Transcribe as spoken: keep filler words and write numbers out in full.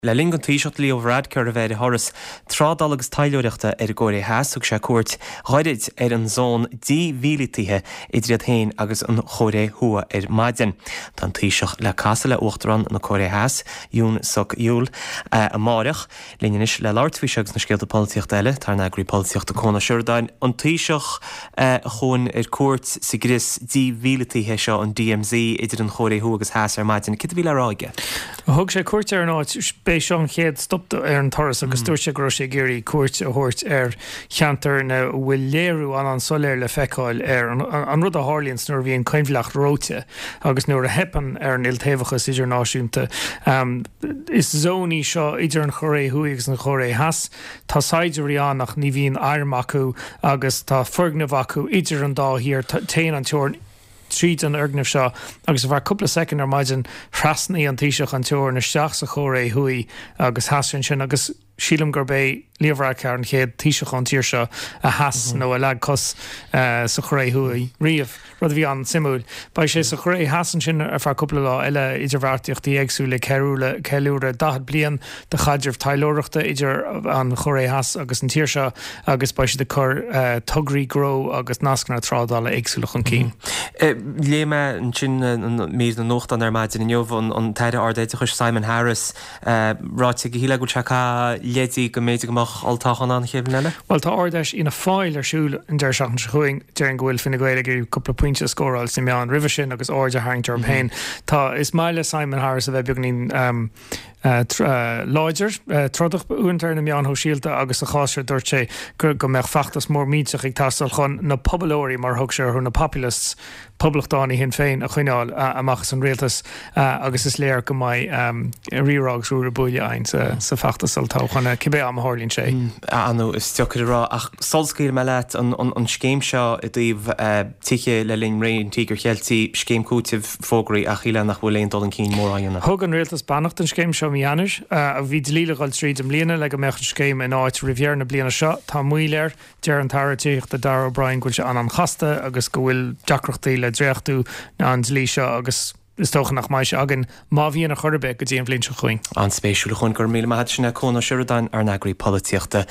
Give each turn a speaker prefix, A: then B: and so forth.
A: Le lingan tíocht lío bhrád ceir a bheith thoras trádal agus tailúireachta ar ggóirí heasúg sé cuairt ghaidid ar an zón dímhílatíthe idir hain agus an chóré thua ar maidin. Tá tíoch le casa le uachtarán na chóré heas dún soc iúl a máireach líis le láirtmhísegus na scéalta políocht eile tar na agrií políocht a cóna siúrdáin an tíoch a chuin ar cuairt sa gris dímhílatíthe seo an D M Z idir an chóré thua agus heas ar maidin. Cit bhí le ráige?
B: Thug sé cuairt ar an áit Bei seán chéad stopta ar an toras agus dúir sé gro sé géirí cuairt a thuirt ar cheantar na bhfuil léirú an an soléir le feicáil ar an rud a hálíonn nuair bhíon coinbhleacht róte agus nuair a hepan ar an iltaobhachas idir náisiúnta. Um, is zóní seo idir an choré thuí agus an choré heas, tá saidirí annach ní bhíon airm acu agus tá forgnamh acu idir an dá hir téan an teoir tríd an orgnamh seo agus bhar cúpla second ar maidin thrasnaí an tíiseach an teoir na seach sa chóré thuí agus hasan sin agus sílam gur bé líomhrá cear an chéad tíiseach an tíir seo a heas nó a leag cos uh, sa choré thuí riamh rud bhí an simúil. Ba sé sa choré hasan sin ar fear cúpla lá eile idir bhharrtaíochtaí éagsú le ceúla ceúra dahad blian de chaidir tailóireachta idir an choré heas agus an tíir seo agus ba sé de chur uh, tugraí gró agus nascna trádála éagsúlach an cín.
A: Léime an sin mí na nócht an ar maidin in jobh an teide ardéite chus Simon Harris ráte go híle go techa lédí go méide goach altáchan an chéimh leile?
B: Well tá ardeis ina fáil arsúil an deir seach an chuing dear an ghfuil finna goile gur cúpla pointe scóráil sin meán river sin agus áde haingtar an pein. Tá is meile Simon Harris a bheith beagnaín um, Uh, tr- uh, Láidir uh, trodach úintar na meán ho síalta agus a cháir dúirt sé gur go meach fachtas mór míteach ag tastal chun na poblóirí mar thug sé chun na populists poblachtánaí hin féin a chuineáil uh, amachchas an réaltas uh, agus is léir go mai um, rírágus rúra buile ein sa, sa fachtasaltá chuna cibé am hálíonn sé.
A: Anú is tuchar rá ach solscíil me leit an, an, an scéim seo i dtíobh uh, tiche le linn réon tígur chealtaí scéim cútibh fógraí a chiile nach bhfuil éon dul an cín mór aonna.
B: Thug an réaltas bannacht an scéim seo Mianis, uh, a bhí líleáil tríd am líana le go mechan scéim in áit rivier na bliana seo, tá muiléir dear an taratíocht de Dar O'Brien gúil se an an chasta agus go bhfuil deacrochtaí le dréachtú na an lí seo agus is tócha nach mai se agan má bhíon a chorbe go dtíon bblin se chuing.
A: An spéisiúla chun gur míle maithe sinna cóna siúrdáin ar na agrií políochta